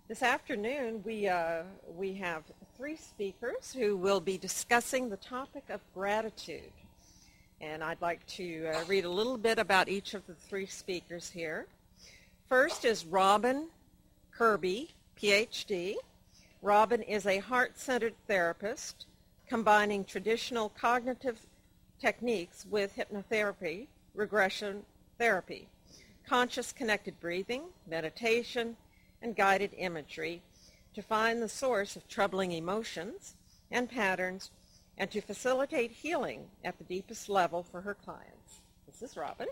This afternoon, we have three speakers who will be discussing the topic of gratitude. And I'd like to read a little bit about each of the three speakers here. First is Robin Kirby, Ph.D. Robin is a heart-centered therapist combining traditional cognitive techniques with hypnotherapy, regression therapy, conscious connected breathing, meditation, and guided imagery to find the source of troubling emotions and patterns and to facilitate healing at the deepest level for her clients. This is Robin.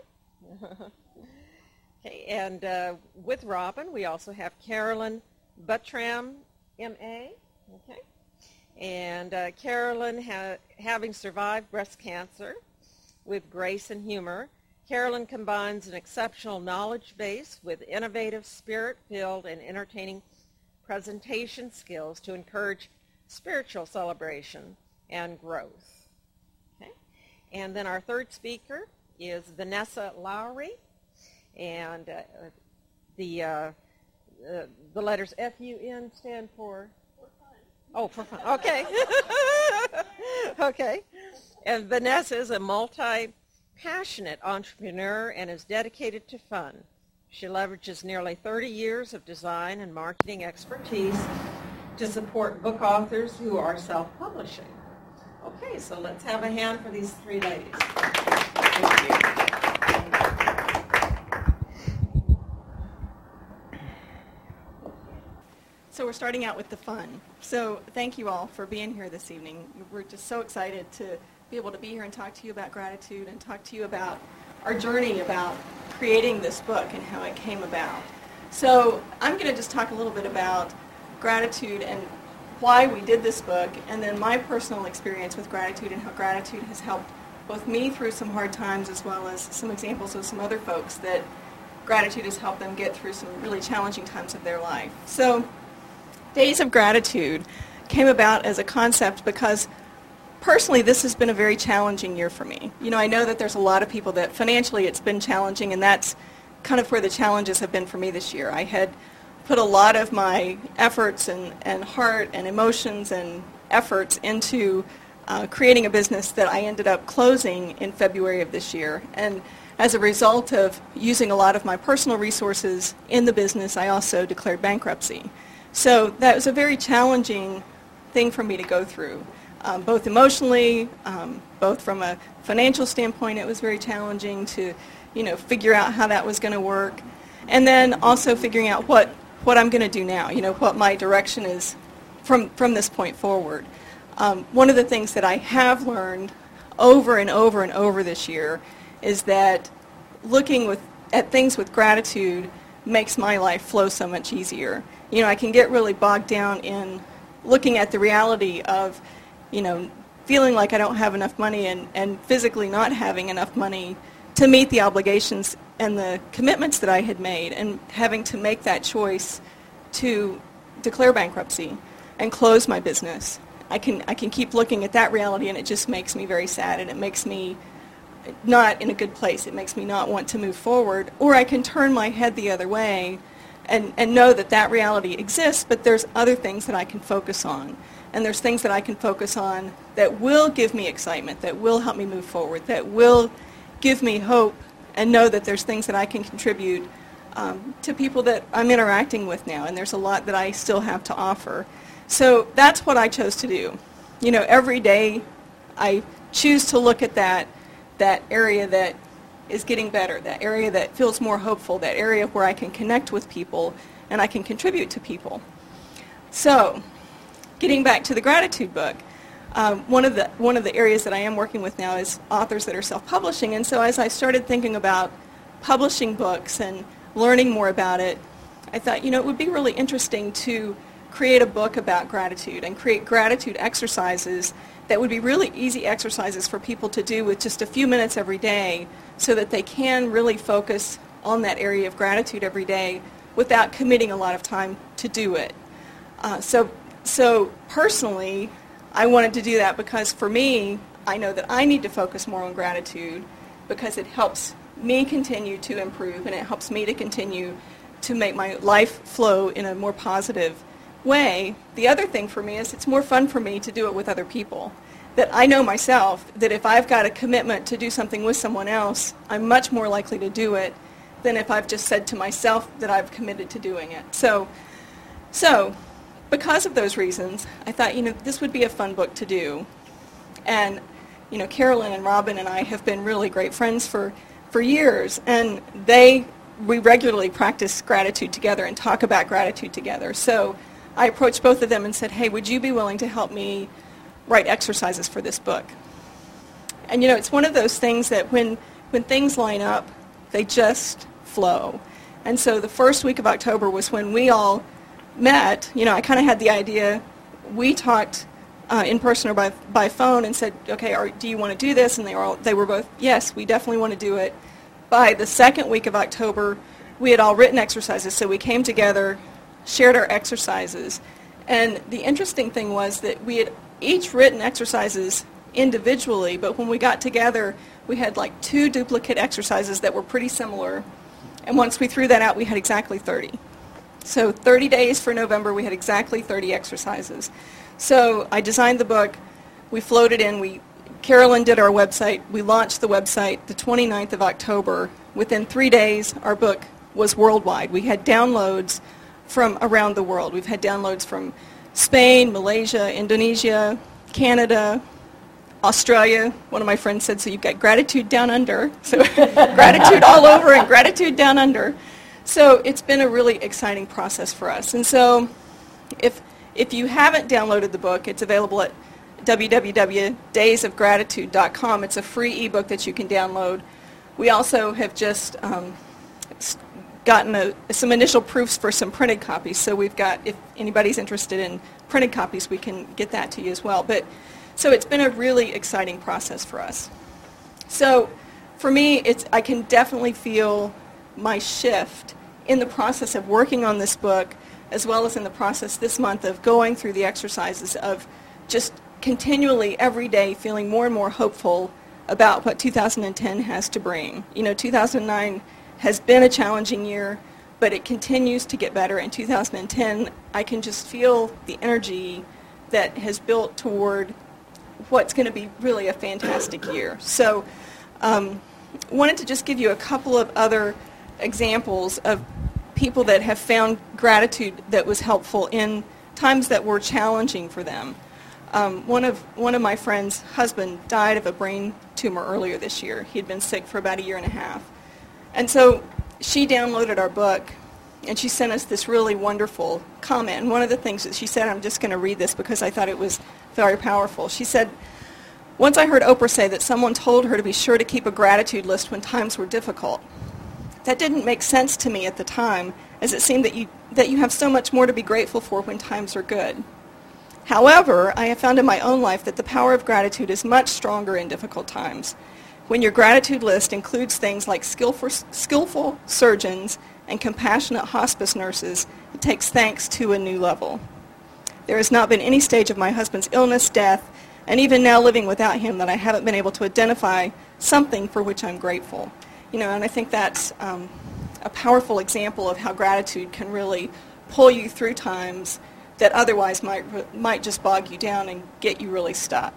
Okay, and with Robin, we also have Carolyn Buttram, M.A. Okay, and Carolyn, having survived breast cancer with grace and humor, Carolyn combines an exceptional knowledge base with innovative, spirit-filled, and entertaining presentation skills to encourage spiritual celebration and growth. Okay? And then our third speaker is Vanessa Lowry, and the letters F-U-N stand for? For fun. Oh, for fun. Okay. Okay. And Vanessa is a multi-passionate entrepreneur and is dedicated to fun. She leverages nearly 30 years of design and marketing expertise to support book authors who are self-publishing. Okay, so let's have a hand for these three ladies. Thank you. So we're starting out with the fun. So thank you all for being here this evening. We're just so excited to be able to be here and talk to you about gratitude and talk to you about our journey about creating this book and how it came about. So I'm going to just talk a little bit about gratitude and why we did this book, and then my personal experience with gratitude and how gratitude has helped both me through some hard times as well as some examples of some other folks that gratitude has helped them get through some really challenging times of their life. So Days of Gratitude came about as a concept because personally this has been a very challenging year for me. You know, I know that there's a lot of people that financially it's been challenging, and that's kind of where the challenges have been for me this year. I had put a lot of my efforts and heart and emotions and efforts into creating a business that I ended up closing in February of this year. And as a result of using a lot of my personal resources in the business, I also declared bankruptcy. So that was a very challenging thing for me to go through, both emotionally, both from a financial standpoint. It was very challenging to, figure out how that was going to work, and then also figuring out what I'm going to do now. What my direction is from this point forward. One of the things that I have learned over and over and over this year is that looking at things with gratitude makes my life flow so much easier. I can get really bogged down in looking at the reality of, feeling like I don't have enough money and physically not having enough money to meet the obligations and the commitments that I had made, and having to make that choice to declare bankruptcy and close my business. I can keep looking at that reality, and it just makes me very sad, and it makes me not in a good place. It makes me not want to move forward. Or I can turn my head the other way and know that reality exists, but there's other things that I can focus on. And there's things that I can focus on that will give me excitement, that will help me move forward, that will give me hope, and know that there's things that I can contribute to people that I'm interacting with now, and there's a lot that I still have to offer. So that's what I chose to do. Every day I choose to look at that area that is getting better, that area that feels more hopeful, that area where I can connect with people and I can contribute to people. So, getting back to the gratitude book, one of the areas that I am working with now is authors that are self-publishing, and so as I started thinking about publishing books and learning more about it, I thought, it would be really interesting to create a book about gratitude and create gratitude exercises that would be really easy exercises for people to do with just a few minutes every day, so that they can really focus on that area of gratitude every day without committing a lot of time to do it. So personally, I wanted to do that because for me, I know that I need to focus more on gratitude because it helps me continue to improve, and it helps me to continue to make my life flow in a more positive way. The other thing for me is it's more fun for me to do it with other people. That I know myself that if I've got a commitment to do something with someone else, I'm much more likely to do it than if I've just said to myself that I've committed to doing it. So because of those reasons, I thought, this would be a fun book to do. And, Carolyn and Robin and I have been really great friends for years, and we regularly practice gratitude together and talk about gratitude together. So I approached both of them and said, hey, would you be willing to help me write exercises for this book? And, it's one of those things that when things line up, they just flow. And so the first week of October was when we all met. I kind of had the idea. We talked in person or by phone and said, okay, do you want to do this? And they were both, yes, we definitely want to do it. By the second week of October, we had all written exercises, so we came together, shared our exercises. And the interesting thing was that we had each written exercises individually, but when we got together, we had like 2 duplicate exercises that were pretty similar. And once we threw that out, we had exactly 30. So 30 days for November, we had exactly 30 exercises. So I designed the book, we floated in, Carolyn did our website, we launched the website the 29th of October. Within 3 days, our book was worldwide. We had downloads from around the world. We've had downloads from Spain, Malaysia, Indonesia, Canada, Australia. One of my friends said, so you've got gratitude down under. So gratitude all over and gratitude down under. So it's been a really exciting process for us. And so if you haven't downloaded the book, it's available at www.daysofgratitude.com. It's a free ebook that you can download. We also have just gotten some initial proofs for some printed copies. So we've got, if anybody's interested in printed copies, we can get that to you as well. So it's been a really exciting process for us. So for me, I can definitely feel my shift in the process of working on this book, as well as in the process this month of going through the exercises of just continually every day feeling more and more hopeful about what 2010 has to bring. 2009 has been a challenging year, but it continues to get better. In 2010, I can just feel the energy that has built toward what's going to be really a fantastic year. So wanted to just give you a couple of other examples of people that have found gratitude that was helpful in times that were challenging for them. One of my friend's husband died of a brain tumor earlier this year. He had been sick for about 1.5 years. And so she downloaded our book, and she sent us this really wonderful comment. And one of the things that she said, I'm just going to read this because I thought it was very powerful. She said, once I heard Oprah say that someone told her to be sure to keep a gratitude list when times were difficult. That didn't make sense to me at the time, as it seemed that you have so much more to be grateful for when times are good. However, I have found in my own life that the power of gratitude is much stronger in difficult times. When your gratitude list includes things like skillful surgeons and compassionate hospice nurses, it takes thanks to a new level. There has not been any stage of my husband's illness, death, and even now living without him that I haven't been able to identify something for which I'm grateful. And I think that's a powerful example of how gratitude can really pull you through times that otherwise might just bog you down and get you really stuck.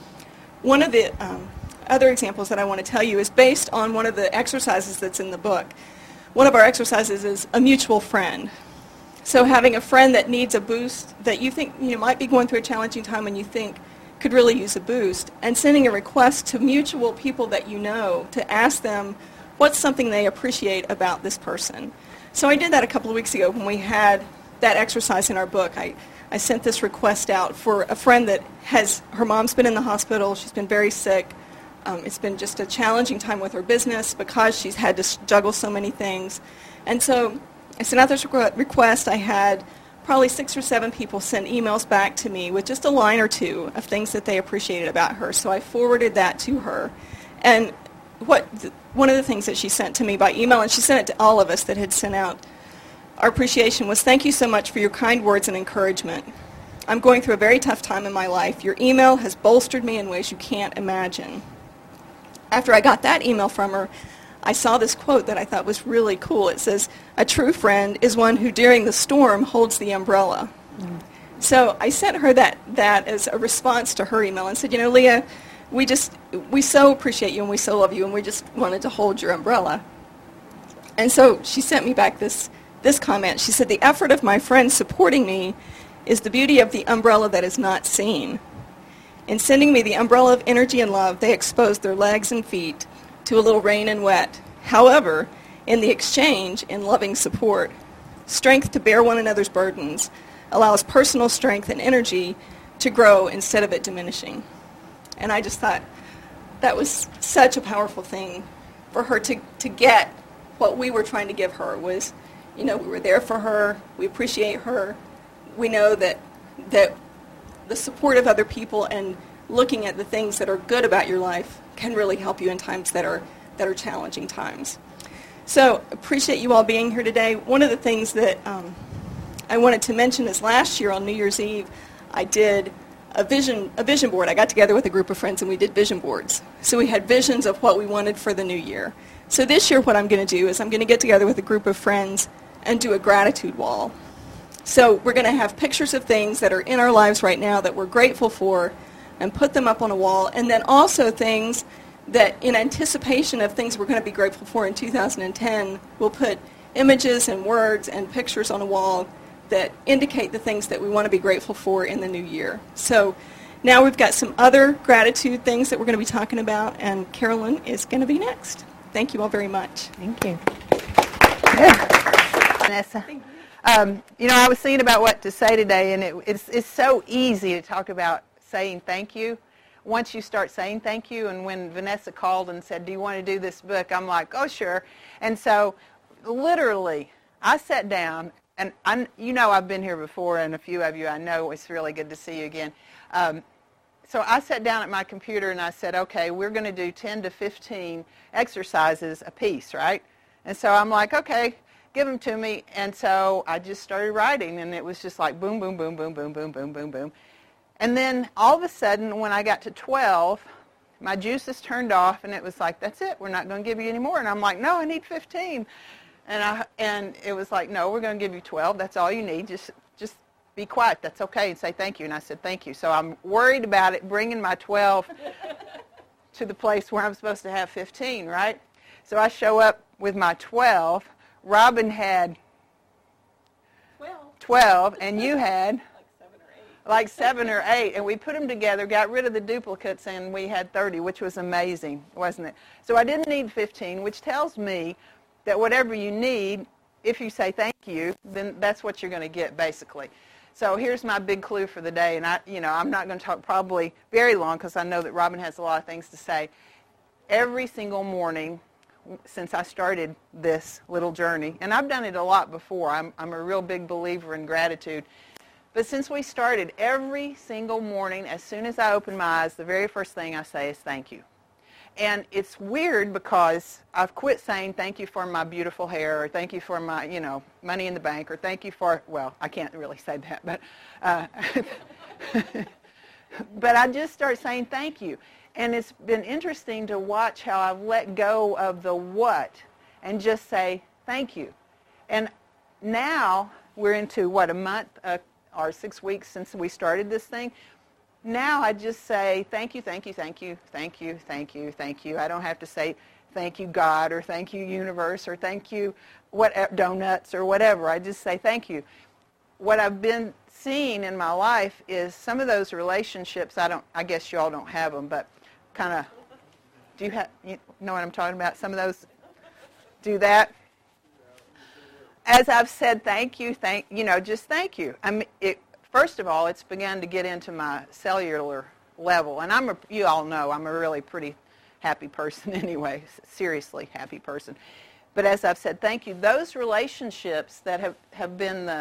One of the other examples that I want to tell you is based on one of the exercises that's in the book. One of our exercises is a mutual friend. So having a friend that needs a boost, that you think might be going through a challenging time and you think could really use a boost, and sending a request to mutual people that you know to ask them what's something they appreciate about this person. So I did that a couple of weeks ago when we had that exercise in our book. I sent this request out for a friend that her mom's been in the hospital. She's been very sick. It's been just a challenging time with her business because she's had to juggle so many things. And so I sent out this request. I had probably 6 or 7 people send emails back to me with just a line or two of things that they appreciated about her. So I forwarded that to her. And one of the things that she sent to me by email, and she sent it to all of us that had sent out our appreciation, was, thank you so much for your kind words and encouragement. I'm going through a very tough time in my life. Your email has bolstered me in ways you can't imagine. After I got that email from her, I saw this quote that I thought was really cool. It says, "A true friend is one who during the storm holds the umbrella." So I sent her that as a response to her email and said, Leah, we so appreciate you and we so love you and we just wanted to hold your umbrella. And so she sent me back this comment. She said, "The effort of my friends supporting me is the beauty of the umbrella that is not seen. In sending me the umbrella of energy and love, they exposed their legs and feet to a little rain and wet. However, in the exchange, in loving support, strength to bear one another's burdens allows personal strength and energy to grow instead of it diminishing." And I just thought that was such a powerful thing for her to get. What we were trying to give her was, we were there for her, we appreciate her, we know that the support of other people and looking at the things that are good about your life can really help you in times that are challenging times. So appreciate you all being here today. One of the things that I wanted to mention is last year on New Year's Eve, I did a vision board. I got together with a group of friends and we did vision boards. So we had visions of what we wanted for the new year. So this year what I'm going to do is I'm going to get together with a group of friends and do a gratitude wall. So we're going to have pictures of things that are in our lives right now that we're grateful for and put them up on a wall, and then also things that in anticipation of things we're going to be grateful for in 2010, we'll put images and words and pictures on a wall that indicate the things that we want to be grateful for in the new year. So now we've got some other gratitude things that we're going to be talking about, and Carolyn is going to be next. Thank you all very much. Thank you. Good. Vanessa. I was thinking about what to say today, and it's so easy to talk about saying thank you. Once you start saying thank you, and when Vanessa called and said, "Do you want to do this book?" I'm like, "Oh, sure." And so literally, I sat down, and I've been here before, and a few of you I know. It's really good to see you again. So I sat down at my computer and I said, okay, we're going to do 10 to 15 exercises a piece, right? And so I'm like, okay, give them to me. And so I just started writing, and it was just like boom, boom, boom, boom, boom, boom, boom, boom, boom. And then all of a sudden, when I got to 12, my juices turned off, and it was like, that's it, we're not going to give you any more. And I'm like, no, I need 15. And it was like, no, we're going to give you 12. That's all you need. Just be quiet. That's okay. And say thank you. And I said thank you. So I'm worried about it bringing my 12 to the place where I'm supposed to have 15, right? So I show up with my 12. Robin had 12, and you had like 7 or 8. And we put them together, got rid of the duplicates, and we had 30, which was amazing, wasn't it? So I didn't need 15, which tells me that whatever you need, if you say thank you, then that's what you're going to get, basically. So here's my big clue for the day, and I'm not going to talk probably very long because I know that Robin has a lot of things to say. Every single morning since I started this little journey, and I've done it a lot before. I'm a real big believer in gratitude. But since we started, every single morning, as soon as I open my eyes, the very first thing I say is thank you. And it's weird because I've quit saying thank you for my beautiful hair, or thank you for my, money in the bank, or thank you for, well, I can't really say that, but but I just start saying thank you. And it's been interesting to watch how I've let go of the what and just say thank you. And now we're into, a month or 6 weeks since we started this thing. Now I just say thank you, thank you, thank you, thank you, thank you, thank you. I don't have to say thank you, God, or thank you, universe, or thank you, donuts, or whatever. I just say thank you. What I've been seeing in my life is some of those relationships, I guess you all don't have them, but kind of, do you know what I'm talking about? Some of those do that. As I've said thank you, just thank you. First of all, it's begun to get into my cellular level, and you all know I'm a really pretty happy person anyway, seriously happy person. But as I've said thank you, those relationships that have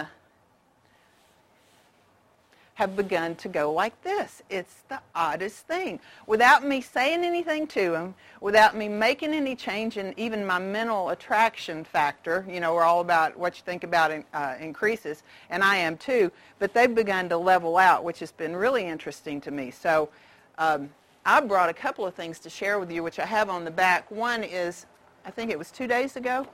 begun to go like this. It's the oddest thing. Without me saying anything to them, without me making any change in even my mental attraction factor, we're all about what you think about increases, and I am too, but they've begun to level out, which has been really interesting to me. So I brought a couple of things to share with you, which I have on the back. One is I think it was 2 days ago.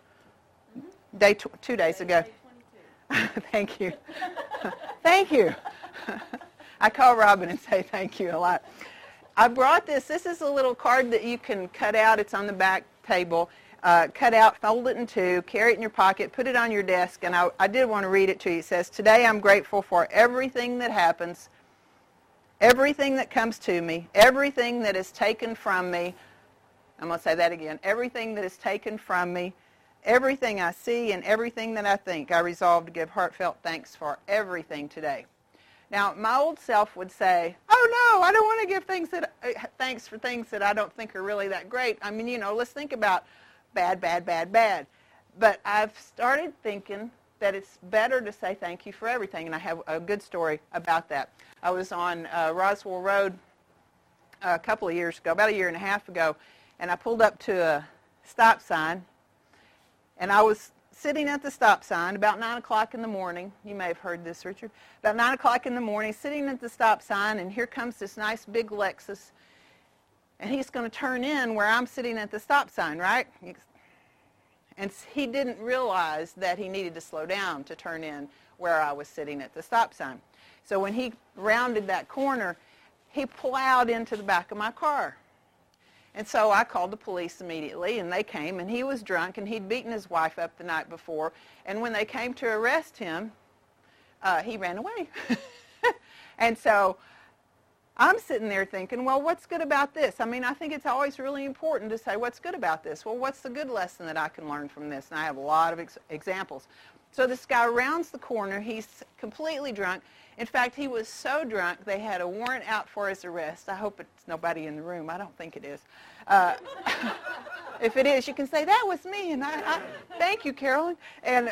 Day 2 days ago. Thank you. Thank you. I call Robin and say thank you a lot. I brought this. This is a little card that you can cut out. It's on the back table. Cut out, fold it in two, carry it in your pocket, put it on your desk, and I did want to read it to you. It says, "Today I'm grateful for everything that happens, everything that comes to me, everything that is taken from me." I'm going to say that again. Everything that is taken from me, everything I see, and everything that I think. I resolve to give heartfelt thanks for everything today. Now, my old self would say, "Oh no, I don't want to give thanks for things that I don't think are really that great. I mean, let's think about bad, bad, bad, bad." But I've started thinking that it's better to say thank you for everything, and I have a good story about that. I was on Roswell Road a couple of years ago, about a year and a half ago, and I pulled up to a stop sign, and I was sitting at the stop sign about 9 o'clock in the morning. You may have heard this, Richard. About 9 o'clock in the morning, sitting at the stop sign, and here comes this nice big Lexus, and he's going to turn in where I'm sitting at the stop sign, right? And he didn't realize that he needed to slow down to turn in where I was sitting at the stop sign. So when he rounded that corner, he plowed into the back of my car. And so I called the police immediately, and they came, and he was drunk, and he'd beaten his wife up the night before. And when they came to arrest him, he ran away. And so I'm sitting there thinking, well, what's good about this? I mean, I think it's always really important to say, what's good about this? Well, what's the good lesson that I can learn from this? And I have a lot of examples. So this guy rounds the corner. He's completely drunk. In fact, he was so drunk, they had a warrant out for his arrest. I hope it's nobody in the room. I don't think it is. If it is, you can say, that was me, and I thank you, Carolyn. And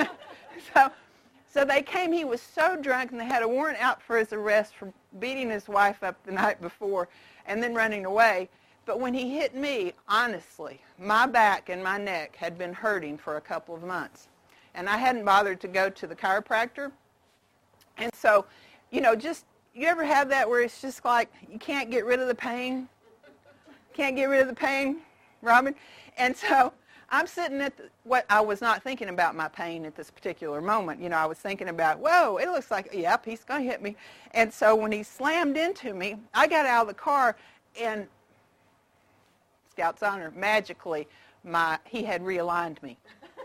so they came. He was so drunk, and they had a warrant out for his arrest for beating his wife up the night before and then running away. But when he hit me, honestly, my back and my neck had been hurting for a couple of months. And I hadn't bothered to go to the chiropractor. And so, you ever have that where it's just like you can't get rid of the pain? Can't get rid of the pain, Robin? And so I'm sitting at what I was not thinking about my pain at this particular moment. I was thinking about, whoa, it looks like, yep, he's going to hit me. And so when he slammed into me, I got out of the car, and Scout's honor, magically, he had realigned me.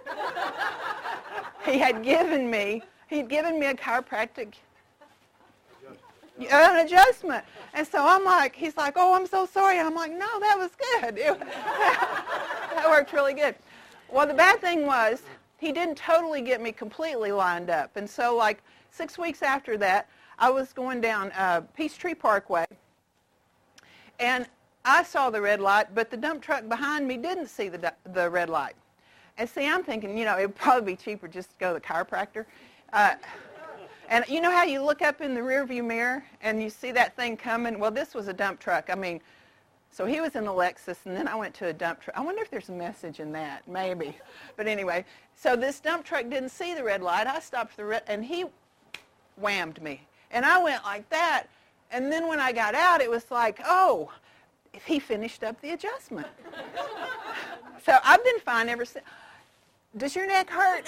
He'd given me a chiropractic an adjustment. And so I'm like, he's like, "Oh, I'm so sorry." I'm like, "No, that was good." That worked really good. Well, the bad thing was he didn't totally get me completely lined up. And so like 6 weeks after that, I was going down Peachtree Parkway, and I saw the red light, but the dump truck behind me didn't see the red light. And see, I'm thinking, it would probably be cheaper just to go to the chiropractor. And you know how you look up in the rearview mirror and you see that thing coming? Well, this was a dump truck. I mean, so he was in the Lexus, and then I went to a dump truck. I wonder if there's a message in that. Maybe. But anyway, so this dump truck didn't see the red light. I stopped the red, and he whammed me. And I went like that. And then when I got out, it was like, oh, he finished up the adjustment. So I've been fine ever since. Does your neck hurt?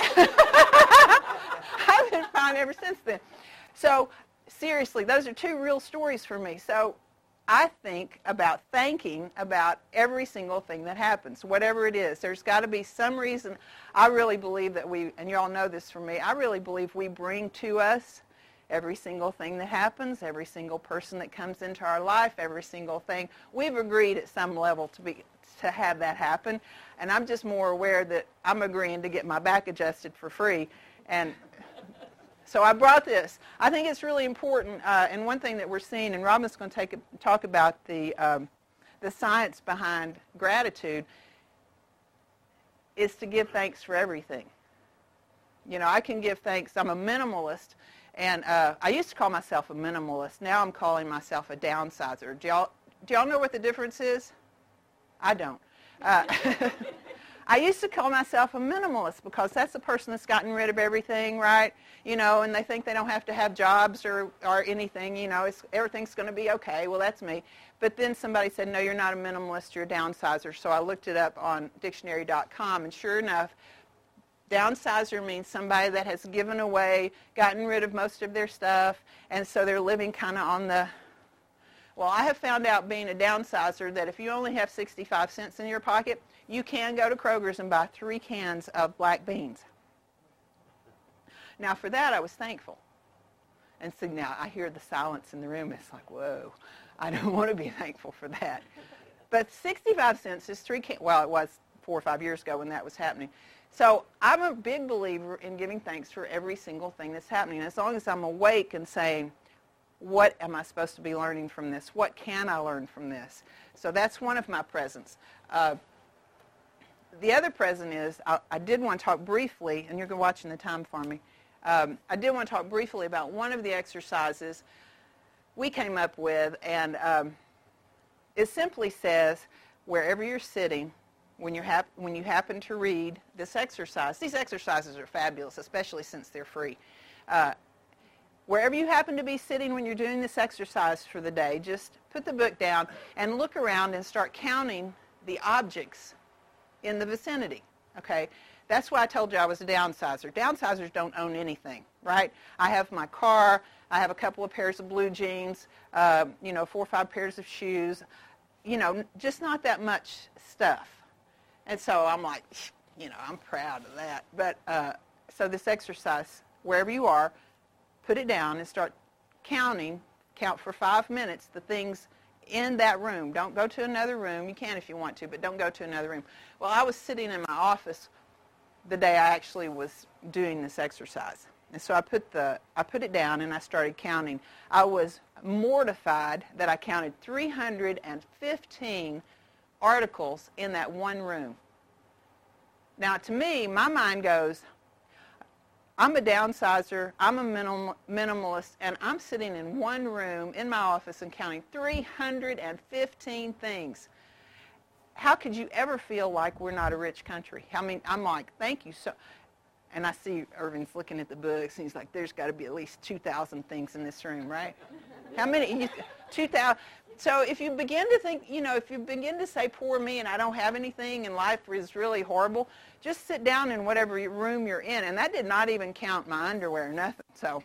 I've been fine ever since then. So seriously, those are two real stories for me. So I think about thanking about every single thing that happens, whatever it is. There's got to be some reason. I really believe that and you all know this from me, I really believe we bring to us every single thing that happens, every single person that comes into our life, every single thing. We've agreed at some level to have that happen, and I'm just more aware that I'm agreeing to get my back adjusted for free. And so I brought this. I think it's really important, and one thing that we're seeing, and Robin's going to talk about the science behind gratitude, is to give thanks for everything. I can give thanks. I'm a minimalist, and I used to call myself a minimalist. Now I'm calling myself a downsizer. Do y'all know what the difference is? I don't. I used to call myself a minimalist because that's a person that's gotten rid of everything, right? You know, and they think they don't have to have jobs or anything, you know, everything's going to be okay. Well, that's me. But then somebody said, no, you're not a minimalist, you're a downsizer. So I looked it up on dictionary.com, and sure enough, downsizer means somebody that has given away, gotten rid of most of their stuff, and so they're living kind of on the, well, I have found out being a downsizer that if you only have 65 cents in your pocket, you can go to Kroger's and buy 3 cans of black beans. Now, for that, I was thankful. And so now I hear the silence in the room. It's like, whoa, I don't want to be thankful for that. But 65 cents is 3 cans. Well, it was 4 or 5 years ago when that was happening. So I'm a big believer in giving thanks for every single thing that's happening. As long as I'm awake and saying, what am I supposed to be learning from this? What can I learn from this? So that's one of my presents. The other present is, I did want to talk briefly, and you're watching the time for me. I did want to talk briefly about one of the exercises we came up with, and it simply says, wherever you're sitting, when you happen to read this exercise, these exercises are fabulous, especially since they're free. Wherever you happen to be sitting when you're doing this exercise for the day, just put the book down and look around and start counting the objects in the vicinity, okay? That's why I told you I was a downsizer. Downsizers don't own anything, right? I have my car, I have a couple of pairs of blue jeans, 4 or 5 pairs of shoes, just not that much stuff. And so I'm like, I'm proud of that. But so this exercise, wherever you are, put it down and start counting. Count for 5 minutes the things in that room. Don't go to another room. You can if you want to, but don't go to another room. Well, I was sitting in my office the day I actually was doing this exercise. And so I put it down and I started counting. I was mortified that I counted 315 articles in that one room. Now, to me, my mind goes, I'm a downsizer, I'm a minimalist, and I'm sitting in one room in my office and counting 315 things. How could you ever feel like we're not a rich country? I mean, I'm like, thank you so. And I see Irvin's looking at the books, and he's like, there's got to be at least 2,000 things in this room, right? How many? 2,000. So if you begin to think, if you begin to say, poor me, and I don't have anything, and life is really horrible, just sit down in whatever room you're in. And that did not even count my underwear or nothing, so.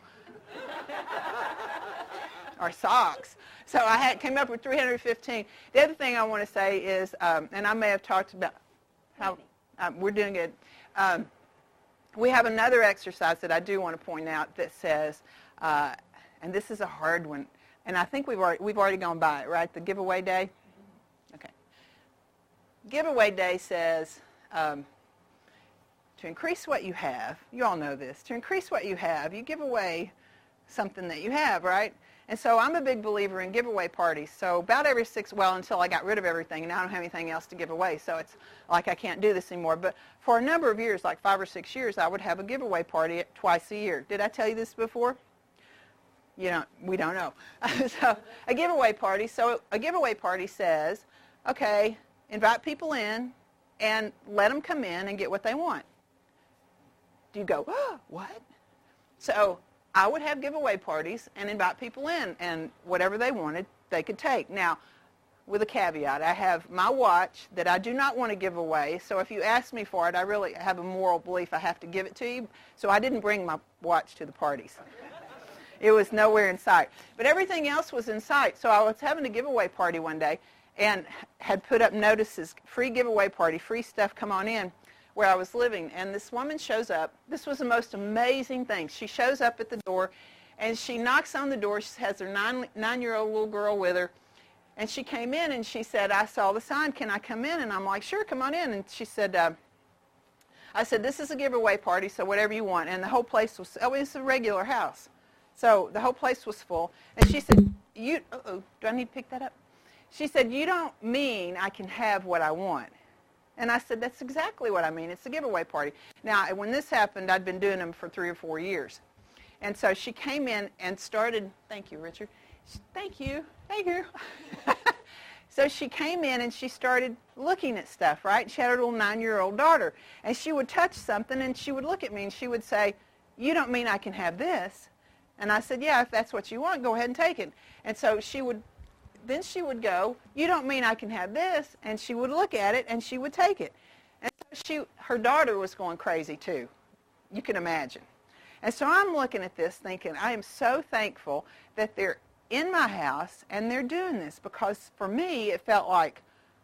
Or socks. So I came up with 315. The other thing I want to say is, and I may have talked about how we're doing it. We have another exercise that I do want to point out that says, and this is a hard one, and I think we've already gone by it, right? The giveaway day? Okay. Giveaway day says, to increase what you have, you all know this, to increase what you have, you give away something that you have, right? And so I'm a big believer in giveaway parties. So about every until I got rid of everything, and I don't have anything else to give away. So it's like I can't do this anymore. But for a number of years, like 5 or 6 years, I would have a giveaway party twice a year. Did I tell you this before? We don't know. So a giveaway party. So a giveaway party says, okay, invite people in and let them come in and get what they want. Do you go, oh, what? So I would have giveaway parties and invite people in, and whatever they wanted, they could take. Now, with a caveat, I have my watch that I do not want to give away, so if you ask me for it, I really have a moral belief I have to give it to you, so I didn't bring my watch to the parties. It was nowhere in sight. But everything else was in sight, so I was having a giveaway party one day and had put up notices, free giveaway party, free stuff, come on in, where I was living. And this woman shows up. This was the most amazing thing. She shows up at the door, and she knocks on the door. She has her 9-year-old little girl with her. And she came in, and she said, I saw the sign. Can I come in? And I'm like, sure, come on in. And she said, I said, this is a giveaway party, so whatever you want. And the whole place was, it's a regular house. So the whole place was full. And she said, do I need to pick that up? She said, you don't mean I can have what I want. And I said, that's exactly what I mean. It's a giveaway party. Now, when this happened, I'd been doing them for 3 or 4 years. And so she came in and started, thank you, Richard. Thank you. So she came in and she started looking at stuff, right? She had her little 9-year-old daughter. And she would touch something and she would look at me and she would say, "You don't mean I can have this?" And I said, "Yeah, if that's what you want, go ahead and take it." And so she would go, "You don't mean I can have this?" And she would look at it and she would take it. And so her daughter was going crazy too. You can imagine. And so I'm looking at this thinking, I am so thankful that they're in my house and they're doing this, because for me it felt like,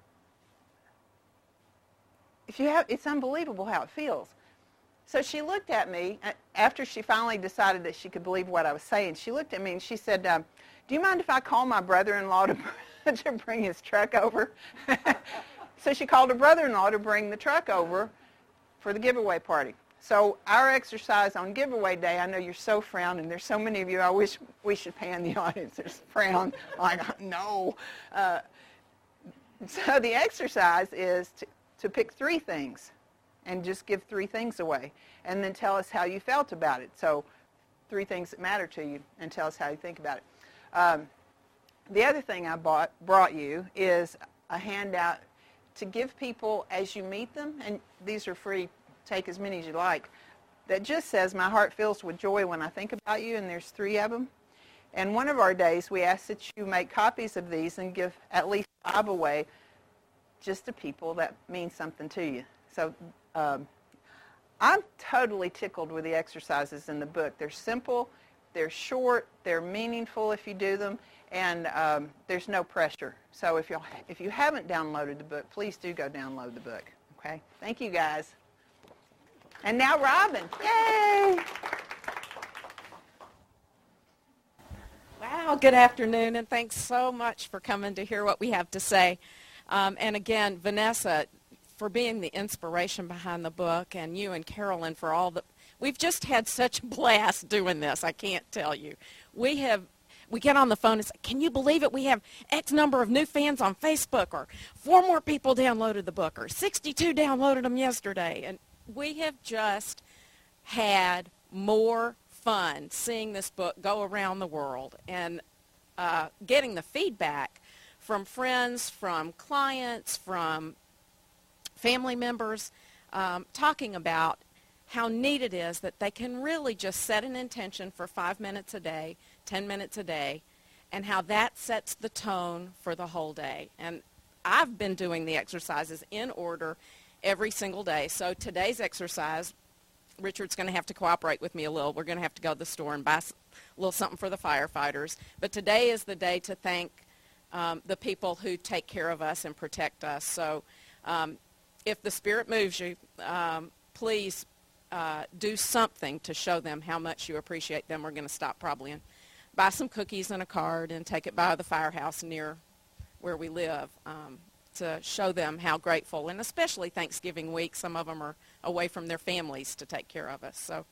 it's unbelievable how it feels. So she looked at me after she finally decided that she could believe what I was saying. She looked at me and she said, "Do you mind if I call my brother-in-law to bring his truck over?" So she called her brother-in-law to bring the truck over for the giveaway party. So our exercise on giveaway day, I know you're so frowning. There's so many of you, I wish we should pan the audience. There's frown, like, no. So the exercise is to pick 3 things and just give 3 things away, and then tell us how you felt about it. So 3 things that matter to you, and tell us how you think about it. The other thing I brought you is a handout to give people as you meet them, and these are free, take as many as you like, that just says, "My heart fills with joy when I think about you," and there's 3 of them. And one of our days, we ask that you make copies of these and give at least 5 away just to people that mean something to you. So I'm totally tickled with the exercises in the book. They're simple, they're short, they're meaningful if you do them, and there's no pressure. So if you haven't downloaded the book, please do go download the book. Okay? Thank you, guys. And now Robin. Yay! Wow, good afternoon, and thanks so much for coming to hear what we have to say. And again, Vanessa, for being the inspiration behind the book, and you and Carolyn for all the... We've just had such a blast doing this, I can't tell you. We get on the phone and say, "Can you believe it? We have X number of new fans on Facebook," or 4 more people downloaded the book, or 62 downloaded them yesterday. And we have just had more fun seeing this book go around the world, and getting the feedback from friends, from clients, from family members, talking about how neat it is that they can really just set an intention for 5 minutes a day, 10 minutes a day, and how that sets the tone for the whole day. And I've been doing the exercises in order every single day. So today's exercise, Richard's going to have to cooperate with me a little. We're going to have to go to the store and buy a little something for the firefighters. But today is the day to thank the people who take care of us and protect us. So if the Spirit moves you, please do something to show them how much you appreciate them. We're going to stop probably and buy some cookies and a card and take it by the firehouse near where we live, to show them how grateful, and especially Thanksgiving week, some of them are away from their families to take care of us. So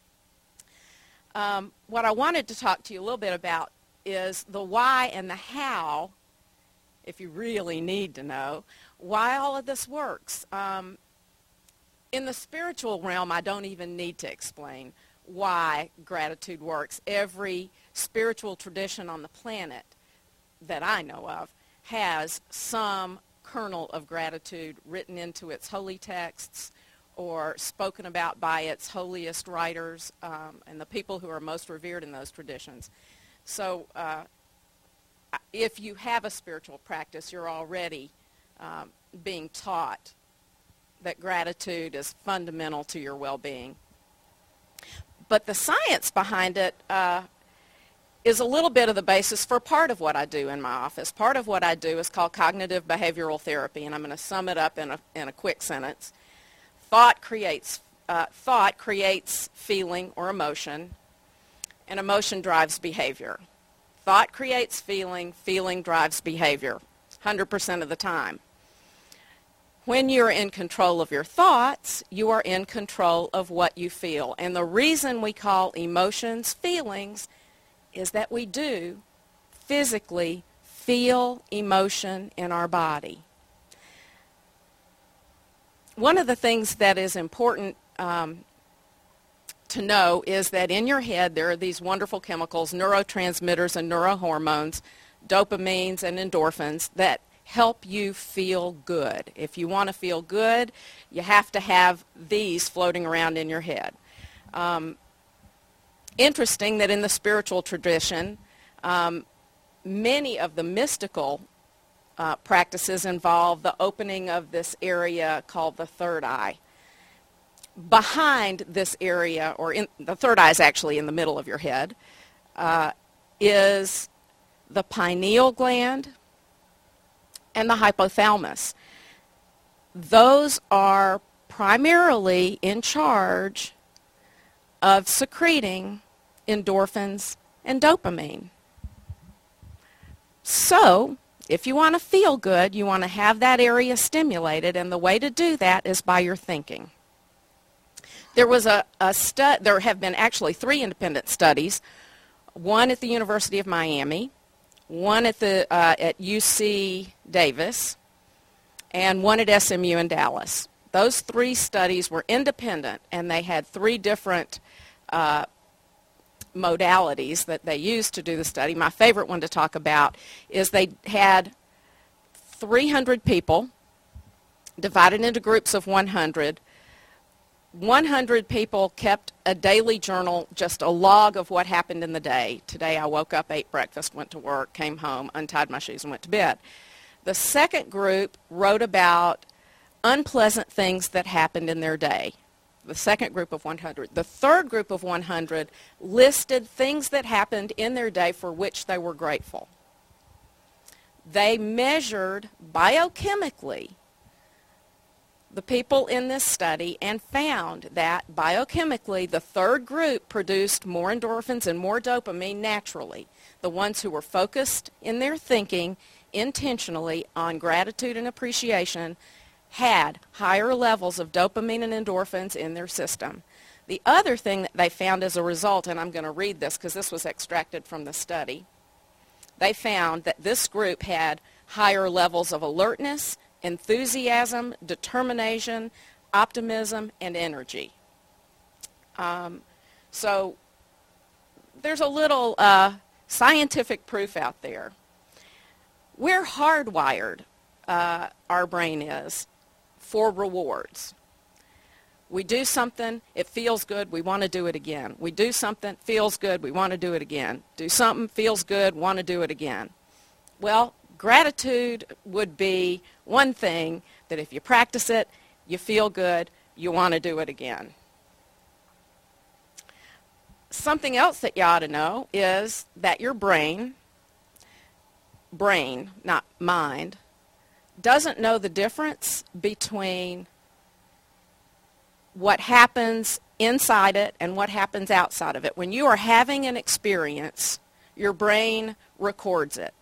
what I wanted to talk to you a little bit about is the why and the how, if you really need to know, why all of this works. In the spiritual realm, I don't even need to explain why gratitude works. Every spiritual tradition on the planet that I know of has some kernel of gratitude written into its holy texts or spoken about by its holiest writers and the people who are most revered in those traditions. So if you have a spiritual practice, you're already being taught that gratitude is fundamental to your well-being. But the science behind it is a little bit of the basis for part of what I do in my office. Part of what I do is called cognitive behavioral therapy, and I'm going to sum it up in a quick sentence. Thought creates feeling or emotion, and emotion drives behavior. Thought creates feeling, feeling drives behavior, 100% of the time. When you're in control of your thoughts, you are in control of what you feel. And the reason we call emotions feelings is that we do physically feel emotion in our body. One of the things that is important to know is that in your head there are these wonderful chemicals, neurotransmitters and neurohormones, dopamines and endorphins, that help you feel good. If you want to feel good, you have to have these floating around in your head. Interesting that in the spiritual tradition, many of the mystical practices involve the opening of this area called the third eye. Behind this area, the third eye is actually in the middle of your head, is the pineal gland and the hypothalamus. Those are primarily in charge of secreting endorphins and dopamine. So, if you want to feel good, you want to have that area stimulated, and the way to do that is by your thinking. There have been actually 3 independent studies, one at the University of Miami, one at UC Davis, and one at SMU in Dallas. Those 3 studies were independent, and they had 3 different modalities that they used to do the study. My favorite one to talk about is they had 300 people divided into groups of 100. 100 people kept a daily journal, just a log of what happened in the day. Today I woke up, ate breakfast, went to work, came home, untied my shoes, and went to bed. The second group wrote about unpleasant things that happened in their day. The second group of 100. The third group of 100 listed things that happened in their day for which they were grateful. They measured biochemically the people in this study and found that biochemically the third group produced more endorphins and more dopamine naturally. The ones who were focused in their thinking intentionally on gratitude and appreciation had higher levels of dopamine and endorphins in their system. The other thing that they found as a result, and I'm going to read this because this was extracted from the study, they found that this group had higher levels of alertness, enthusiasm, determination, optimism, and energy. So there's a little scientific proof out there. We're hardwired, our brain is, for rewards. We do something, it feels good, we want to do it again. We do something, feels good, we want to do it again. Do something, feels good, want to do it again. Well, gratitude would be one thing that if you practice it, you feel good, you want to do it again. Something else that you ought to know is that your brain, not mind, doesn't know the difference between what happens inside it and what happens outside of it. When you are having an experience, your brain records it.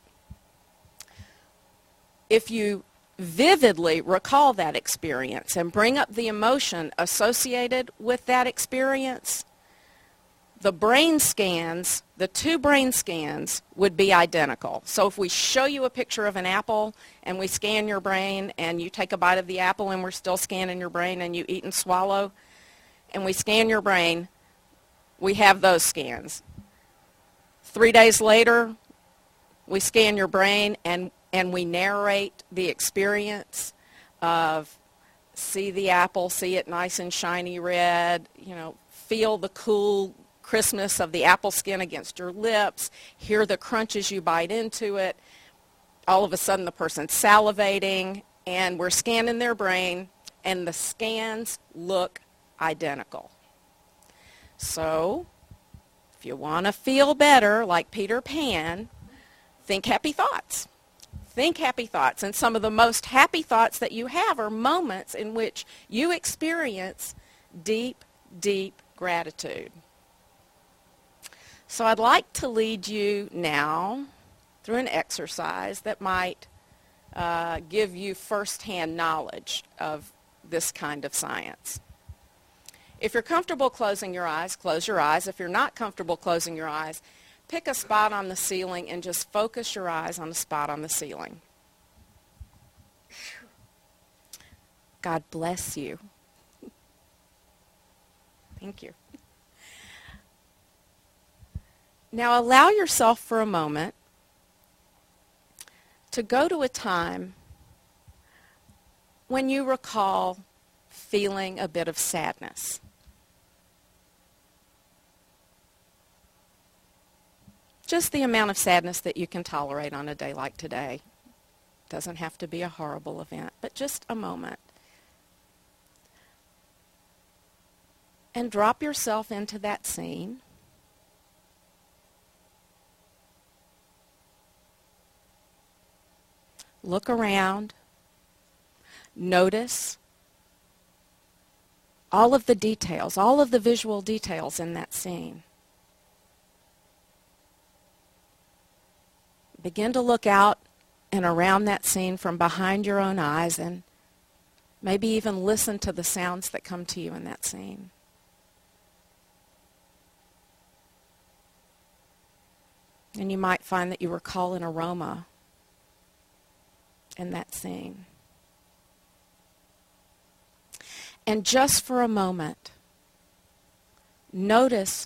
If you vividly recall that experience and bring up the emotion associated with that experience, the brain scans, the 2 brain scans would be identical. So if we show you a picture of an apple and we scan your brain and you take a bite of the apple and we're still scanning your brain and you eat and swallow and we scan your brain, we have those scans. 3 days later, we scan your brain and we narrate the experience of see the apple, see it nice and shiny red, feel the cool crispness of the apple skin against your lips, hear the crunch as you bite into it. All of a sudden the person's salivating, and we're scanning their brain, and the scans look identical. So, if you want to feel better, like Peter Pan, think happy thoughts. Think happy thoughts. And some of the most happy thoughts that you have are moments in which you experience deep, deep gratitude. So I'd like to lead you now through an exercise that might give you firsthand knowledge of this kind of science. If you're comfortable closing your eyes, close your eyes. If you're not comfortable closing your eyes, pick a spot on the ceiling and just focus your eyes on the spot on the ceiling. God bless you. Thank you. Now allow yourself for a moment to go to a time when you recall feeling a bit of sadness? Just the amount of sadness that you can tolerate on a day like today. Doesn't have to be a horrible event, but just a moment. And drop yourself into that scene. Look around. Notice all of the details, all of the visual details in that scene. Begin to look out and around that scene from behind your own eyes, and maybe even listen to the sounds that come to you in that scene. And you might find that you recall an aroma in that scene. And just for a moment, notice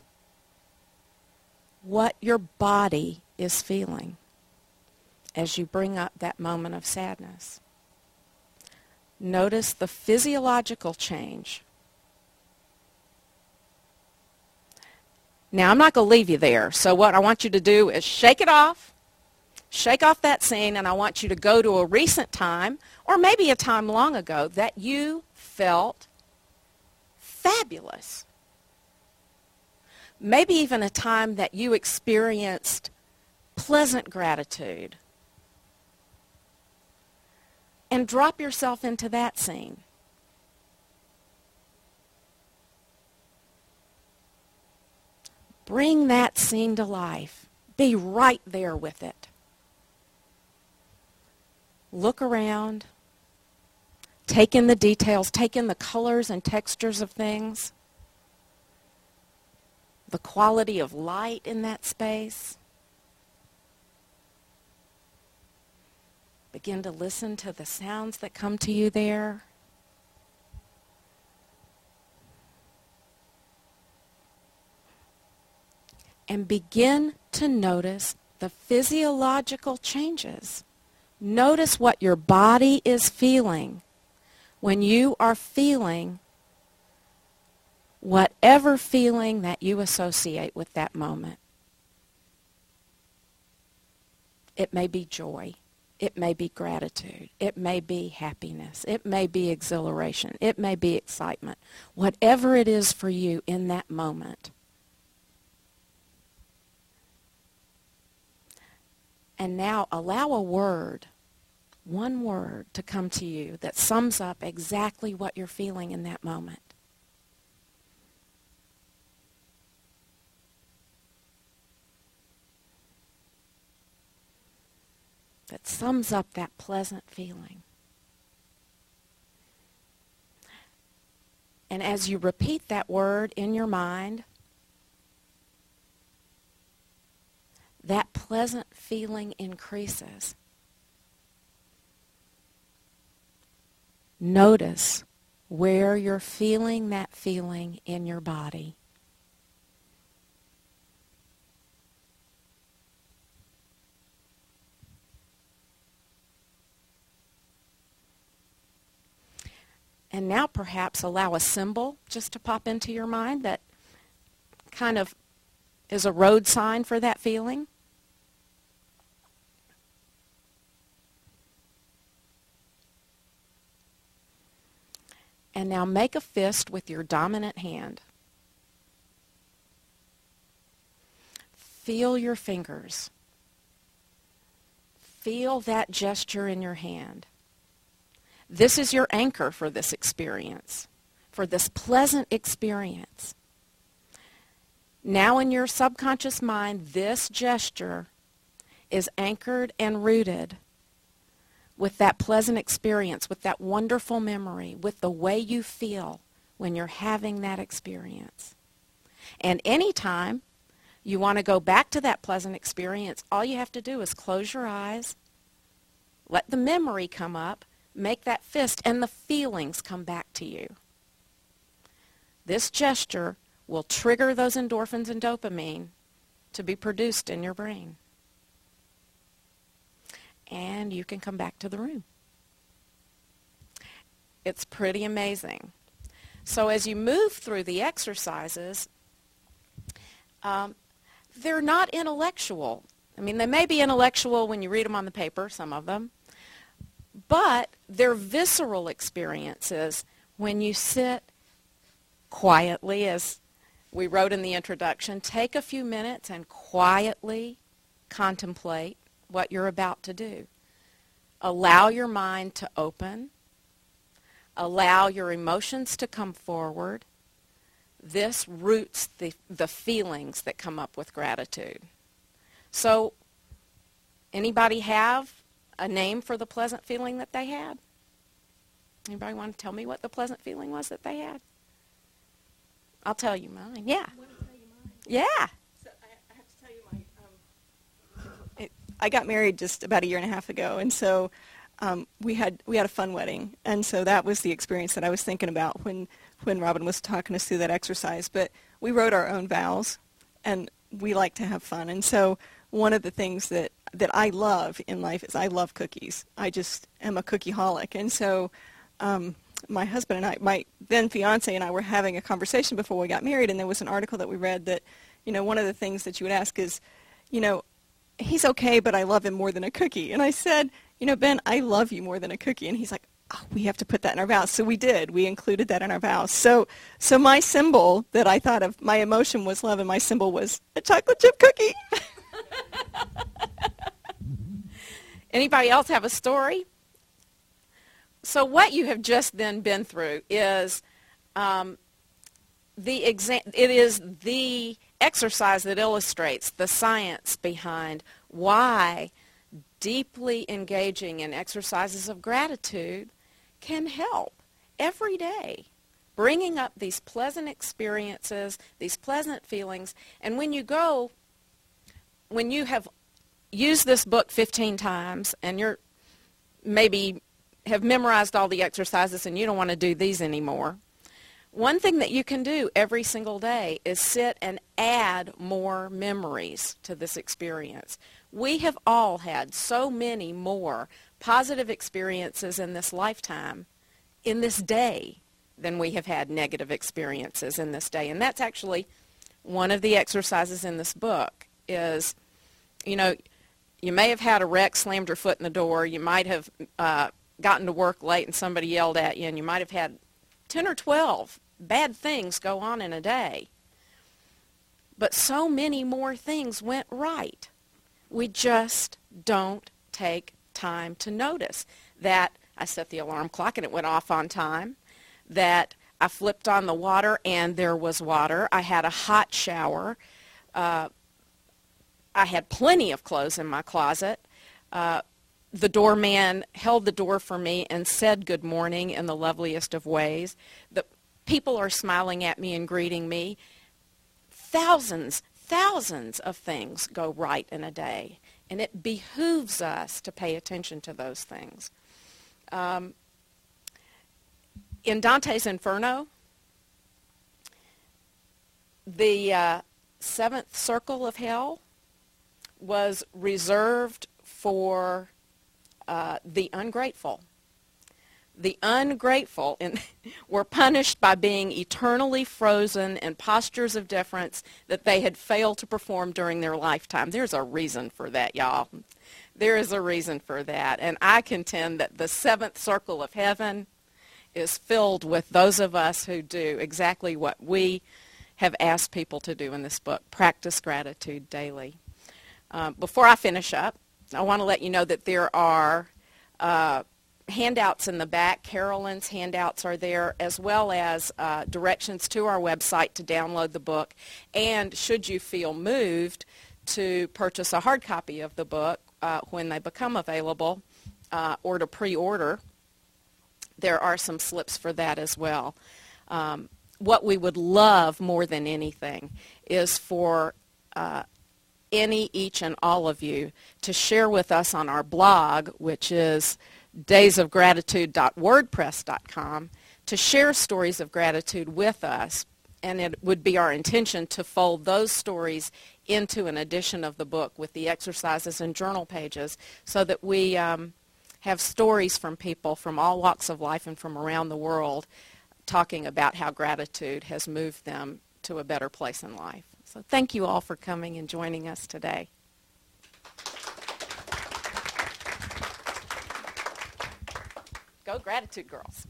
what your body is feeling as you bring up that moment of sadness. Notice the physiological change. Now, I'm not going to leave you there, so what I want you to do is shake it off. Shake off that scene, and I want you to go to a recent time, or maybe a time long ago, that you felt fabulous. Maybe even a time that you experienced pleasant gratitude. And drop yourself into that scene. Bring that scene to life. Be right there with it. Look around. Take in the details. Take in the colors and textures of things. The quality of light in that space. Begin to listen to the sounds that come to you there. And begin to notice the physiological changes. Notice what your body is feeling when you are feeling whatever feeling that you associate with that moment. It may be joy. It may be gratitude. It may be happiness. It may be exhilaration. It may be excitement. Whatever it is for you in that moment. And now allow a word, one word, to come to you that sums up exactly what you're feeling in that moment. That sums up that pleasant feeling. And as you repeat that word in your mind, that pleasant feeling increases. Notice where you're feeling that feeling in your body. And now perhaps allow a symbol just to pop into your mind that kind of is a road sign for that feeling. And now make a fist with your dominant hand. Feel your fingers. Feel that gesture in your hand. This is your anchor for this experience, for this pleasant experience. Now in your subconscious mind, this gesture is anchored and rooted with that pleasant experience, with that wonderful memory, with the way you feel when you're having that experience. And anytime you want to go back to that pleasant experience, all you have to do is close your eyes, let the memory come up, make that fist, and the feelings come back to you. This gesture will trigger those endorphins and dopamine to be produced in your brain. And you can come back to the room. It's pretty amazing. So as you move through the exercises, they're not intellectual. I mean, they may be intellectual when you read them on the paper, some of them, but they're visceral experiences when you sit quietly, as we wrote in the introduction. Take a few minutes and quietly contemplate what you're about to do. Allow your mind to open. Allow your emotions to come forward. This roots the feelings that come up with gratitude. So, anybody have a name for the pleasant feeling that they had? Anybody want to tell me what the pleasant feeling was that they had? I'll tell you mine. Yeah. I want to tell you mine. Yeah. So I have to tell you I got married just about a year and a half ago, and so we had a fun wedding, and so that was the experience that I was thinking about when Robin was talking us through that exercise. But we wrote our own vows, and we like to have fun, and so one of the things that I love in life is I love cookies. I just am a cookie-holic, and so my husband and I, my then fiance and I, were having a conversation before we got married, and there was an article that we read that, one of the things that you would ask is, he's okay, but I love him more than a cookie. And I said, Ben, I love you more than a cookie. And he's like, oh, we have to put that in our vows. So we did. We included that in our vows. So my symbol that I thought of, my emotion was love, and my symbol was a chocolate chip cookie. Anybody else have a story? So what you have just then been through is it is the exercise that illustrates the science behind why deeply engaging in exercises of gratitude can help every day, bringing up these pleasant experiences, these pleasant feelings. And when you have used this book 15 times and you're maybe have memorized all the exercises and you don't want to do these anymore, one thing that you can do every single day is sit and add more memories to this experience. We have all had so many more positive experiences in this lifetime, in this day, than we have had negative experiences in this day. And that's actually one of the exercises in this book is, you may have had a wreck, slammed your foot in the door, you might have gotten to work late and somebody yelled at you, and you might have had 10 or 12 bad things go on in a day. But so many more things went right. We just don't take time to notice that I set the alarm clock and it went off on time, that I flipped on the water and there was water, I had a hot shower, I had plenty of clothes in my closet, the doorman held the door for me and said good morning in the loveliest of ways. The people are smiling at me and greeting me. Thousands of things go right in a day, and it behooves us to pay attention to those things. In Dante's Inferno, the seventh circle of hell was reserved for the ungrateful. The ungrateful were punished by being eternally frozen in postures of deference that they had failed to perform during their lifetime. There's a reason for that, y'all. There is a reason for that. And I contend that the seventh circle of heaven is filled with those of us who do exactly what we have asked people to do in this book, practice gratitude daily. Before I finish up, I want to let you know that there are handouts in the back. Carolyn's handouts are there, as well as directions to our website to download the book. And should you feel moved to purchase a hard copy of the book when they become available, or to pre-order, there are some slips for that as well. What we would love more than anything is for each and all of you to share with us on our blog, which is daysofgratitude.wordpress.com, to share stories of gratitude with us. And it would be our intention to fold those stories into an edition of the book with the exercises and journal pages so that we have stories from people from all walks of life and from around the world talking about how gratitude has moved them to a better place in life. So thank you all for coming and joining us today. Go Gratitude Girls.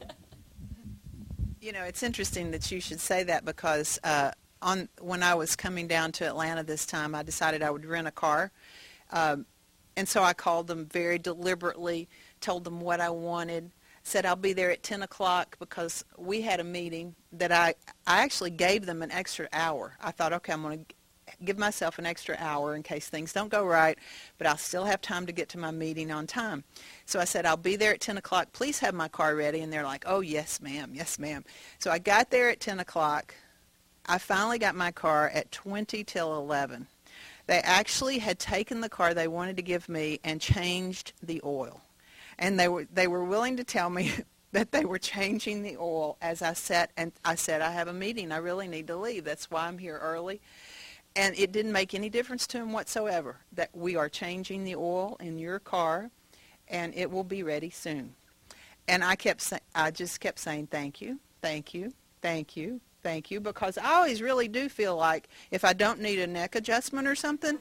You know, it's interesting that you should say that because when I was coming down to Atlanta this time, I decided I would rent a car. And so I called them very deliberately, told them what I wanted, said I'll be there at 10 o'clock because we had a meeting that I actually gave them an extra hour. I thought, okay, I'm going to give myself an extra hour in case things don't go right, but I'll still have time to get to my meeting on time. So I said, I'll be there at 10 o'clock. Please have my car ready. And they're like, oh, yes, ma'am. Yes, ma'am. So I got there at 10 o'clock. I finally got my car at 20 till 11. They actually had taken the car they wanted to give me and changed the oil. And they were willing to tell me that they were changing the oil as I sat. And I said, I have a meeting. I really need to leave. That's why I'm here early. And it didn't make any difference to them whatsoever that we are changing the oil in your car, and it will be ready soon. And I just kept saying thank you, thank you, thank you, thank you, because I always really do feel like if I don't need a neck adjustment or something,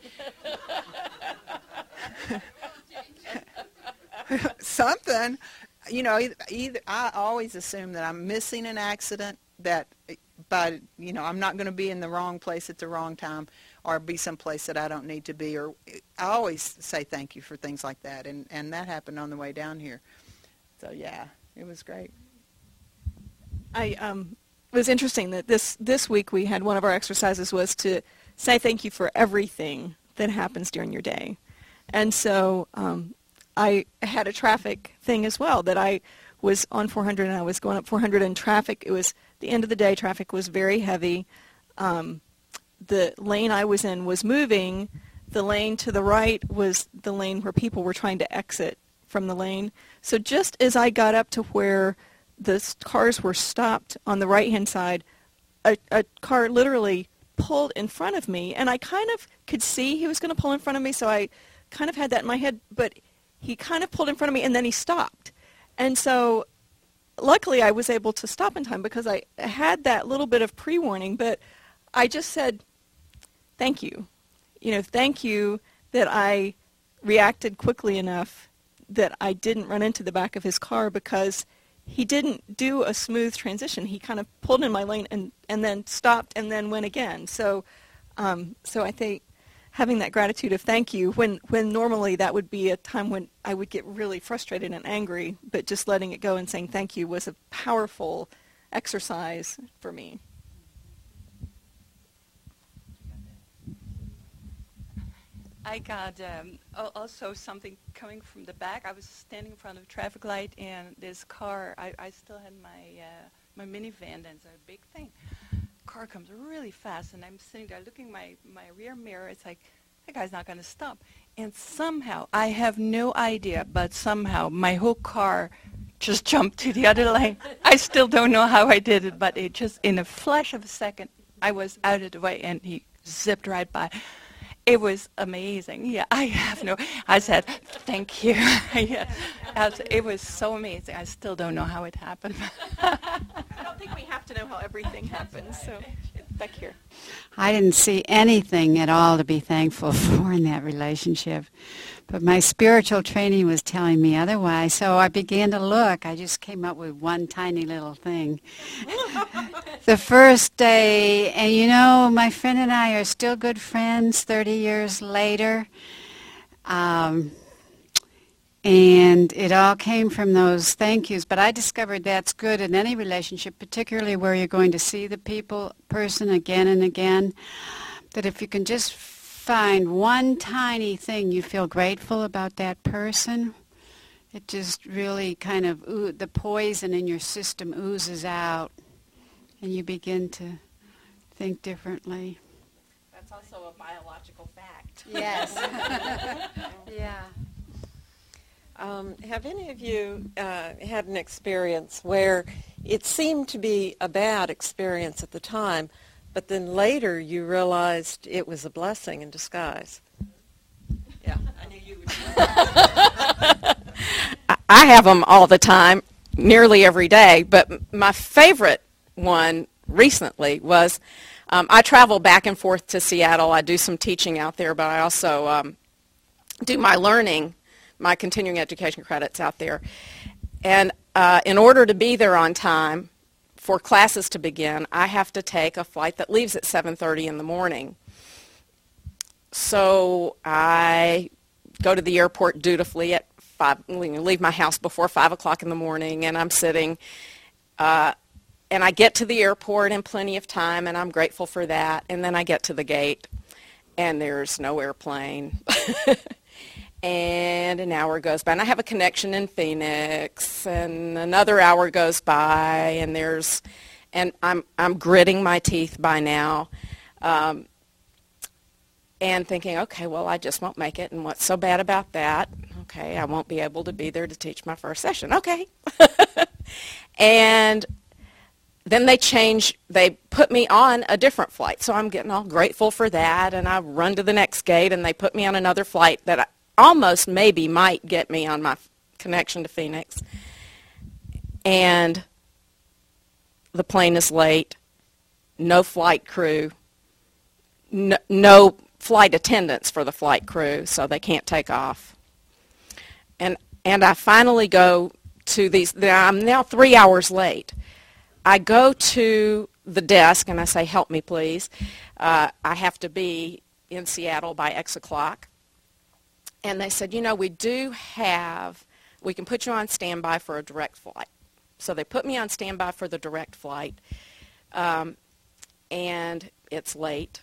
you know, either I always assume that I'm missing an accident, that but you know, I'm not going to be in the wrong place at the wrong time or be someplace that I don't need to be. Or I always say thank you for things like that, and that happened on the way down here. So yeah, it was great. It was interesting that this week we had one of our exercises was to say thank you for everything that happens during your day. And so I had a traffic thing as well, that I was on 400 and I was going up 400 in traffic. It was the end of the day. Traffic was very heavy. The lane I was in was moving. The lane to the right was the lane where people were trying to exit from the lane. So just as I got up to where the cars were stopped on the right-hand side, a car literally pulled in front of me, and I kind of could see he was going to pull in front of me, so I kind of had that in my head, but he kind of pulled in front of me, and then he stopped. And so luckily I was able to stop in time because I had that little bit of pre-warning, but I just said, thank you. You know, thank you that I reacted quickly enough that I didn't run into the back of his car, because he didn't do a smooth transition. He kind of pulled in my lane and then stopped and then went again. So I think having that gratitude of thank you, when normally that would be a time when I would get really frustrated and angry, but just letting it go and saying thank you was a powerful exercise for me. I got also something coming from the back. I was standing in front of a traffic light, and this car, I still had my minivan, that's a big thing. Car comes really fast, and I'm sitting there looking in my rear mirror. It's like, that guy's not going to stop. And somehow, I have no idea, but somehow my whole car just jumped to the other lane. I still don't know how I did it, but it just, in a flash of a second, I was out of the way, and he zipped right by. It was amazing. Yeah, I said, thank you. Yeah, it was so amazing. I still don't know how it happened. I don't think we have to know how everything happens. So back here. I didn't see anything at all to be thankful for in that relationship. But my spiritual training was telling me otherwise, so I began to look. I just came up with one tiny little thing. The first day, and you know, my friend and I are still good friends 30 years later. And it all came from those thank yous. But I discovered that's good in any relationship, particularly where you're going to see the person again and again, that if you can just find one tiny thing you feel grateful about that person, it just really kind of, the poison in your system oozes out, and you begin to think differently. That's also a biological fact. Yes. Yeah. Have any of you had an experience where it seemed to be a bad experience at the time, but then later you realized it was a blessing in disguise? Yeah, I knew you would. I have them all the time, nearly every day, but my favorite one recently was I travel back and forth to Seattle. I do some teaching out there, but I also do my learning, my continuing education credits out there. And in order to be there on time for classes to begin, I have to take a flight that leaves at 7:30 in the morning. So I go to the airport dutifully at 5, leave my house before 5 o'clock in the morning, and I'm sitting, and I get to the airport in plenty of time, and I'm grateful for that. And then I get to the gate, and there's no airplane. And an hour goes by, and I have a connection in Phoenix, and another hour goes by, and I'm gritting my teeth by now, and thinking, okay, well, I just won't make it, and what's so bad about that? Okay, I won't be able to be there to teach my first session. Okay. And then they put me on a different flight, so I'm getting all grateful for that, and I run to the next gate, and they put me on another flight that almost maybe might get me on my connection to Phoenix. And the plane is late, no flight crew, no flight attendants for the flight crew, so they can't take off. And I finally go to these, I'm now 3 hours late. I go to the desk and I say, help me please. I have to be in Seattle by X o'clock. And they said, we can put you on standby for a direct flight. So they put me on standby for the direct flight, and it's late.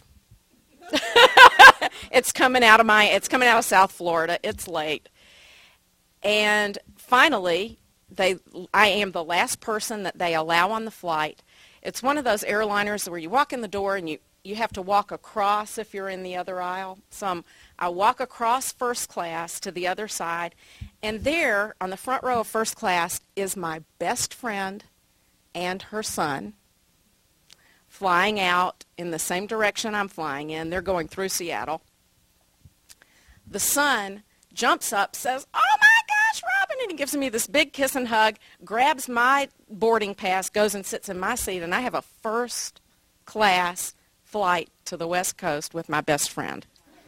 It's coming out of South Florida. It's late. And finally, I am the last person that they allow on the flight. It's one of those airliners where you walk in the door and you have to walk across if you're in the other aisle. So I walk across first class to the other side, and there on the front row of first class is my best friend and her son flying out in the same direction I'm flying in. They're going through Seattle. The son jumps up, says, "Oh my gosh, Robin," and he gives me this big kiss and hug, grabs my boarding pass, goes and sits in my seat, and I have a first class flight to the West Coast with my best friend.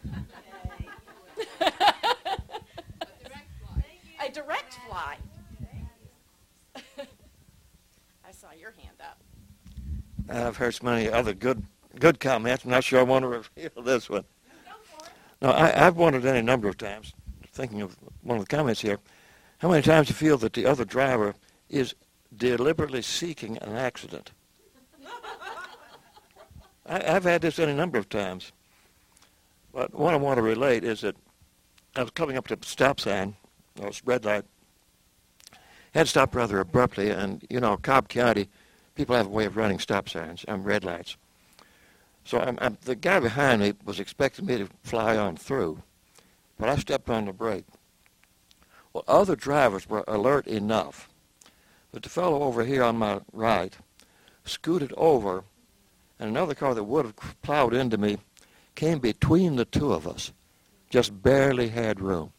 A direct flight. I saw your hand up. I've heard so many other good comments. I'm not sure I want to reveal this one. Go for it. No, I've wondered any number of times, thinking of one of the comments here, how many times you feel that the other driver is deliberately seeking an accident. I've had this any number of times. But what I want to relate is that I was coming up to a stop sign, it was red light, had to stop rather abruptly, and, Cobb County, people have a way of running stop signs, red lights. So the guy behind me was expecting me to fly on through, but I stepped on the brake. Well, other drivers were alert enough that the fellow over here on my right scooted over, and another car that would have plowed into me came between the two of us, just barely had room.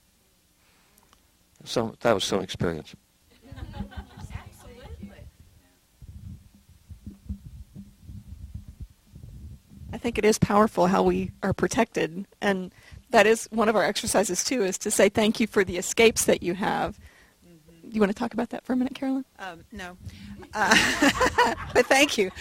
So that was some experience. Absolutely. I think it is powerful how we are protected, and that is one of our exercises too, is to say thank you for the escapes that you have. Mm-hmm. You want to talk about that for a minute, Carolyn? No. But thank you.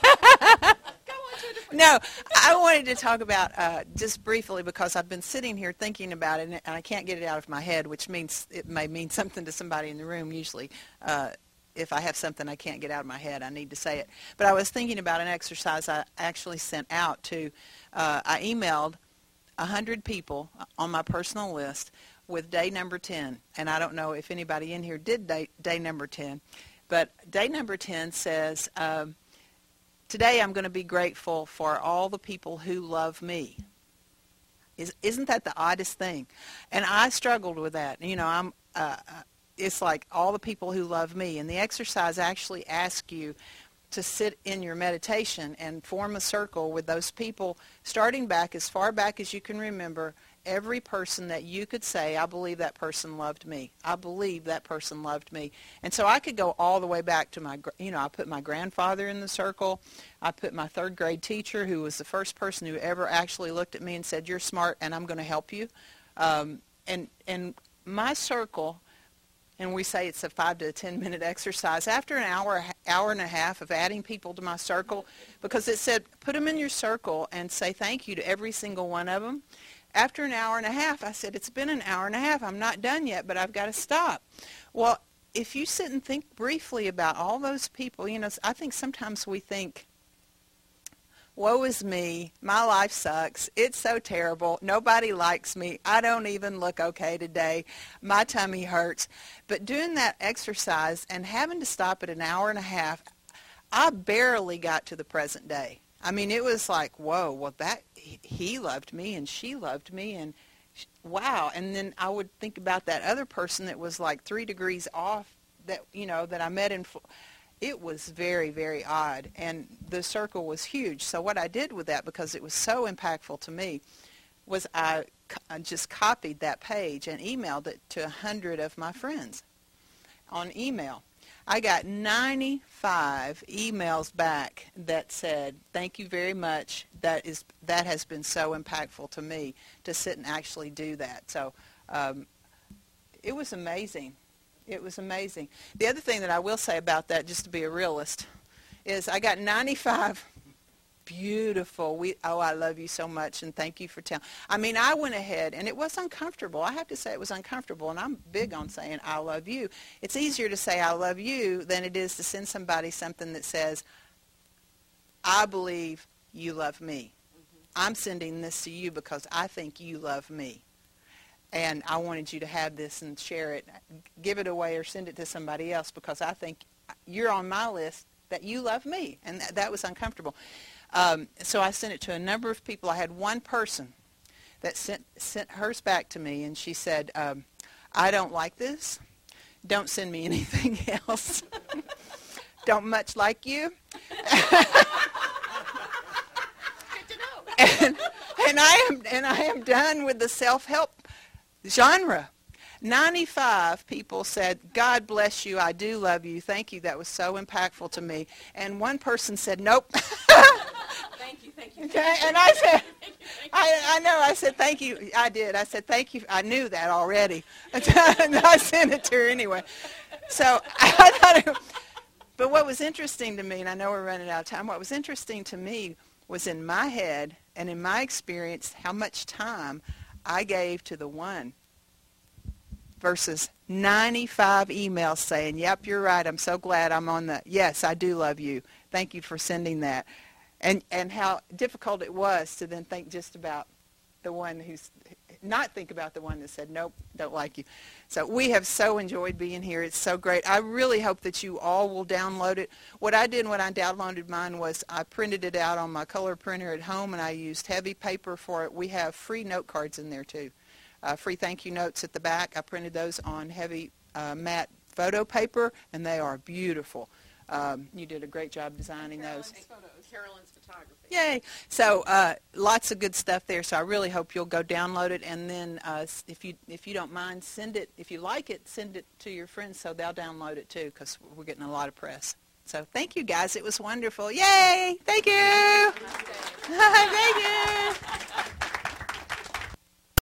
No, I wanted to talk about just briefly, because I've been sitting here thinking about it, and I can't get it out of my head, which means it may mean something to somebody in the room usually. If I have something I can't get out of my head, I need to say it. But I was thinking about an exercise I actually sent out to, I emailed 100 people on my personal list with day number 10. And I don't know if anybody in here did day number 10. But day number 10 says, today I'm going to be grateful for all the people who love me. Isn't that the oddest thing? And I struggled with that. It's like all the people who love me. And the exercise actually asks you to sit in your meditation and form a circle with those people, starting back as far back as you can remember, every person that you could say, I believe that person loved me. I believe that person loved me. And so I could go all the way back to I put my grandfather in the circle. I put my third grade teacher, who was the first person who ever actually looked at me and said, you're smart and I'm going to help you. And my circle, and we say it's a 5 to 10 minute exercise, after an hour and a half of adding people to my circle, because it said put them in your circle and say thank you to every single one of them. After an hour and a half, I said, it's been an hour and a half. I'm not done yet, but I've got to stop. Well, if you sit and think briefly about all those people, I think sometimes we think, woe is me, my life sucks, it's so terrible, nobody likes me, I don't even look okay today, my tummy hurts. But doing that exercise and having to stop at an hour and a half, I barely got to the present day. I mean, it was like, whoa, well, he loved me and she loved me, and wow. And then I would think about that other person that was like 3 degrees off that I met in. It was very, very odd, and the circle was huge. So what I did with that, because it was so impactful to me, was I just copied that page and emailed it to 100 of my friends on email. I got 95 emails back that said, thank you very much. That has been so impactful to me to sit and actually do that. So it was amazing. It was amazing. The other thing that I will say about that, just to be a realist, is I got 95 beautiful, I love you so much and thank you for telling. I mean, I went ahead, and it was uncomfortable. I have to say it was uncomfortable, and I'm big on saying I love you. It's easier to say I love you than it is to send somebody something that says, I believe you love me. I'm sending this to you because I think you love me. And I wanted you to have this and share it, give it away or send it to somebody else because I think you're on my list that you love me. And that was uncomfortable. So I sent it to a number of people. I had one person that sent hers back to me, and she said, I don't like this. Don't send me anything else. Don't much like you. And I am done with the self-help genre. 95 people said, God bless you, I do love you, thank you, that was so impactful to me. And one person said, nope. Thank you. Okay? And I said, I know, I said, thank you. I did. I said, thank you. I knew that already. And I sent it to her anyway. So I thought but what was interesting to me, and I know we're running out of time, what was interesting to me was in my head and in my experience how much time I gave to the one versus 95 emails saying, yep, you're right, I'm so glad I'm on the, yes, I do love you. Thank you for sending that. And how difficult it was to then think just about the one who's, not think about the one that said, nope, don't like you. So we have so enjoyed being here. It's so great. I really hope that you all will download it. What I did when I downloaded mine was I printed it out on my color printer at home, and I used heavy paper for it. We have free note cards in there, too. Free thank you notes at the back. I printed those on heavy matte photo paper, and they are beautiful. You did a great job designing those. Carolyn's photography. Yay. So lots of good stuff there, so I really hope you'll go download it, and then if you don't mind, send it. If you like it, send it to your friends so they'll download it too, because we're getting a lot of press. So thank you, guys. It was wonderful. Yay. Thank you. Thank you.